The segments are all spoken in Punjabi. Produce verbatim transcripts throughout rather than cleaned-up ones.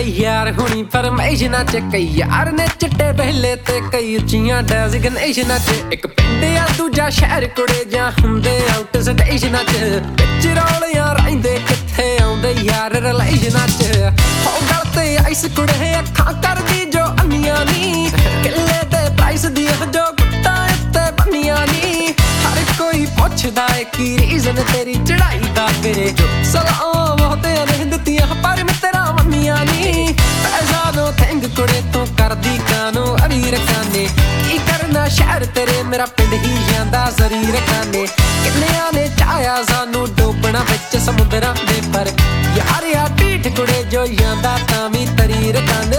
ਕਈ ਯਾਰ ਹੁਣੀ ਫਰਮਾਇਸ਼ਨਾਂ ਚ ਕਈ ਯਾਰ ਨੇ ਚਿੱਟੇ ਪਹਿਲੇ ਤੇ ਕਈ ਉੱਚੀਆਂ ਡੈਜ਼ਿਗਨੇਸ਼ਨਾਂ ਚ ਇੱਕ ਪਿੰਡ ਆ ਦੂਜਾ ਸ਼ਹਿਰ ਕੁੜੇ ਜਾਂ ਹੁੰਦੇ ਆਊਟ ਸਟੇਸ਼ਨਾਂ ਚ ਵਿੱਚ ਰੌਲੀਆਂ ਰਹਿੰਦੇ ਕਿੱਥੇ ਆਉਂਦੇ ਯਾਰ ਰਿਲੇਸ਼ਨਾਂ ਚ ਹੋ ਗੱਲ ਤੇ ਆਈਸ ਕੁੜੇ ਅੱਖਾਂ ਕਰਦੀ ਜੋ ਅੰਨੀਆਂ ਨੀ ਕਿੱਲੇ ਤੇ ਪ੍ਰਾਈਸ ਦੀ ਜੋ ਗੁੱਟਾਂ ਉੱਤੇ ਬੰਨੀਆਂ ਨੀ ਹਰ ਕੋਈ ਪੁੱਛਦਾ ਏ ਕੀ ਰੀਜ਼ਨ ਤੇਰੀ ਚੜਾਈ ਦਾ ਵੀਰੇ ਜੋ ਸਲਾਮ ਬਹੁਤਿਆਂ ਨੇ ਦਿੱਤੀਆਂ ਪਰ ਮਿੱਤਰਾਂ ਮੰਨੀਆਂ ਨੀ ਪੈਸਾ ਨੂੰ ਥੈਂਕ ਕੁੜੇ ਤੂੰ ਕਰਦੀ ਕਾਨੂੰ ਅਰੀਰ ਖਾਨੇ ਕੀ ਕਰਨਾ ਸ਼ਹਿਰ ਤੇਰੇ ਮੇਰਾ ਪਿੰਡ ਹੀ ਜਾਂਦਾ ਜ਼ਰੀਰ ਖਾਨੇ ਕਿੰਨਿਆਂ ਨੇ ਚਾਹਿਆ ਸਾਨੂੰ ਡੋਬਣਾ ਵਿੱਚ ਸਮੁੰਦਰਾਂ ਦੇ ਪਰ ਯਾਰ ਆ ਢੀਠ ਕੁੜੇ ਜੋ ਜਾਂਦਾ ਤਾਂ ਵੀ ਤਰੀਰ ਖਾਨੇ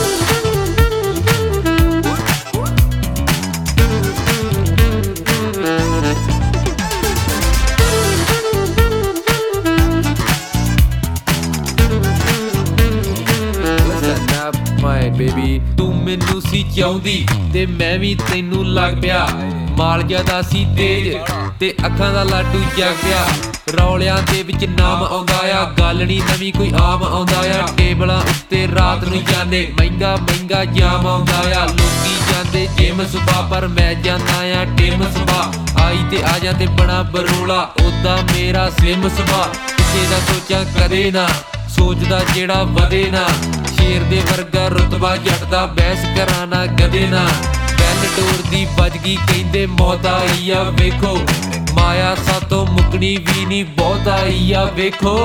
ਬੇਬੀ ਤੂੰ ਮੈਨੂੰ ਸੀ ਚਾਹੁੰਦੀ ਤੇ ਮੈਂ ਵੀ ਤੈਨੂੰ ਲੱਗ ਪਿਆ ਮਾਲ ਜਿਆਦਾ ਸੀ ਤੇਜ ਤੇ ਅੱਖਾਂ ਦਾ ਲਾਡੂ ਜਗ ਪਿਆ ਰੌਲਿਆਂ ਦੇ ਵਿੱਚ ਨਾਮ ਆਉਂਦਾ ਆ ਗੱਲ ਨੀ ਨਵੀਂ ਕੋਈ ਆਮ ਆਉਂਦਾ ਆ ਟੇਬਲਾਂ ਉੱਤੇ ਰਾਤ ਨੂੰ ਜਾਂਦੇ ਮਹਿੰਗਾ ਮਹਿੰਗਾ ਜਾਮ ਆਉਂਦਾ ਆ ਲੋਕੀ ਜਾਂਦੇ ਜਿਮ ਸੁਬਾ ਪਰ ਮੈਂ ਜਾਂਦਾ ਆ ਟਿਮ ਸੁਬਾ ਆਈ ਤੇ ਆ ਜਾਂਦੇ ਬਣਾ ਬਰੋਲਾ ਓਦਾਂ ਮੇਰਾ ਸਲਿਮ ਸੁਬਾ ਕਿਸੇ ਦਾ ਸੋਚਾਂ ਕਦੇ ਨਾ ਸੋਚਦਾ ਜਿਹੜਾ ਵਧੇ ਨਾ ਸ਼ੇਰ ਦੇ ਵਰਗਾ ਰੁਤਬਾ ਜੱਟ ਦਾ ਬਹਿਸ ਕਰਾਣਾ ਗਦੇ ਨਾ ਬੈਲ ਡੋਰ ਦੀ ਵੱਜ ਗਈ ਕਹਿੰਦੇ ਮੌਤ ਆਈ ਆ ਵੇਖੋ ਮਾਇਆ ਸਾਤੋਂ ਮੁਕਣੀ ਵੀ ਨੀ ਬਹੁਤ ਆਈ ਆ ਵੇਖੋ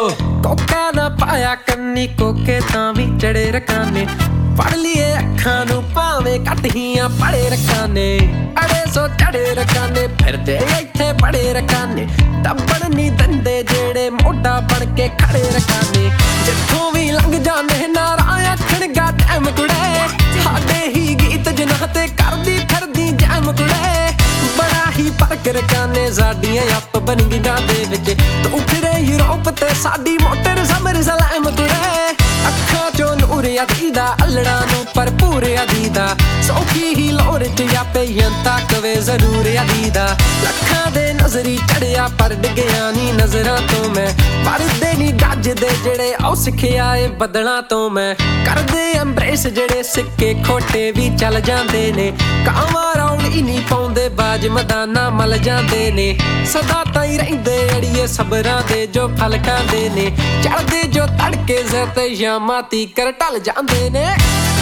ਕੋਕਾ ਨਾ ਪਾਇਆ ਕੰਨੀ ਕੋਕੇ ਤਾਂ ਵੀ ਚੜੇ ਰਕਾਨੇ ਪੜ ਲਈਏ ਅੱਖਾਂ ਨੂੰ ਭਾਵੇਂ ਕੱਟੀਆਂ ਪੜੇ ਰਕਾਨੇ ਅੜੇ ਸੋ ਚੜੇ ਰਕਾਨੇ ਫਿਰਦੇ ਇੱਥੇ ਪੜੇ ਰਕਾਨੇ ਦੱਬਣ ਨੀ ਦੰਦੇ ਜਿਹੜੇ ਮੋਢਾ ਬਣ ਕੇ ਖੜੇ ਰਕਾਨੇ ਜਿੱਥੋਂ ਵੀ ਲੰਘ ਜਾਂਦੇ ਨਾਰਾ ਆਖਣਗਾ ਟੈਮ ਕੁੜੇ ਸਾਡੇ ਹੀ ਗੀਤ ਜਿਨ੍ਹਾਂ ਤੇ ਕਰਦੀ ਫਿਰਦੀ ਜੈਮ ਕੁੜੇ ਬੜਾ ਹੀ ਫਰਕ ਰਕਾਨੇ ਸਾਡੀਆਂ ਅੱਪ ਬਣ ਗਈਆਂ ਦੇ ਵਿੱਚ ਤੂੰ ਫਿਰੇ ਯੂਰਪ ਤੇ ਸਾਡੀ ਮੋਟਰ ਸਮਰ ਸਲਾਮ ਕੁੜੇ ਅੱਖਾਂ ਚੋਂ ਨੂਰ ਅਦੀਦਾ ਅਲੜਾ ਨੂੰ ਭਰਪੂਰ ਅਦੀਦਾ ਸੌਖੀ ਹੀ ਲੋਰ ਚ ਆਪੇ ਯੰਤਾ ਕਵੇ ਜ਼ਰੂਰ ਅਦੀਦਾ ਲੱਖਾਂ ਦੇ ਨਜ਼ਰੀ ਚੜਿਆ ਪਰ ਡਿੱਗਿਆ ਨੀ ਨਜ਼ਰਾਂ ਤੋਂ ਮੈਂ ਪਰਦੇ ਨੀ ਗੱਜਦੇ ਜਿਹੜੇ ਉਹ ਸਿੱਖਿਆ ਏ ਬਦਲਾਂ ਤੋਂ ਮੈਂ ਕਰਦੇ ਐਮਬ੍ਰੇਸ ਜਿਹੜੇ ਸਿੱਕੇ ਖੋਟੇ ਵੀ ਚੱਲ ਜਾਂਦੇ ਨੇ ਕਾਵਾਂ ਰੌਲੀ ਨੀ ਪਾਉਂਦੇ ਬਾਜ ਮਦਾਨਾ ਮਲ ਜਾਂਦੇ ਨੇ ਸਦਾ ਤਾਂ ਹੀ ਰਹਿੰਦੇ ਅੜੀਏ ਸਬਰਾਂ ਦੇ ਜੋ ਫਲ ਖਾਂਦੇ ਨੇ ਚੜਦੇ ਜੋ ਤੜਕੇ ਜ਼ਰ ਤੇ ਸ਼ਾਮਾਂ ਤੀਕਰ ਢਲ ਜਾਂਦੇ ਨੇ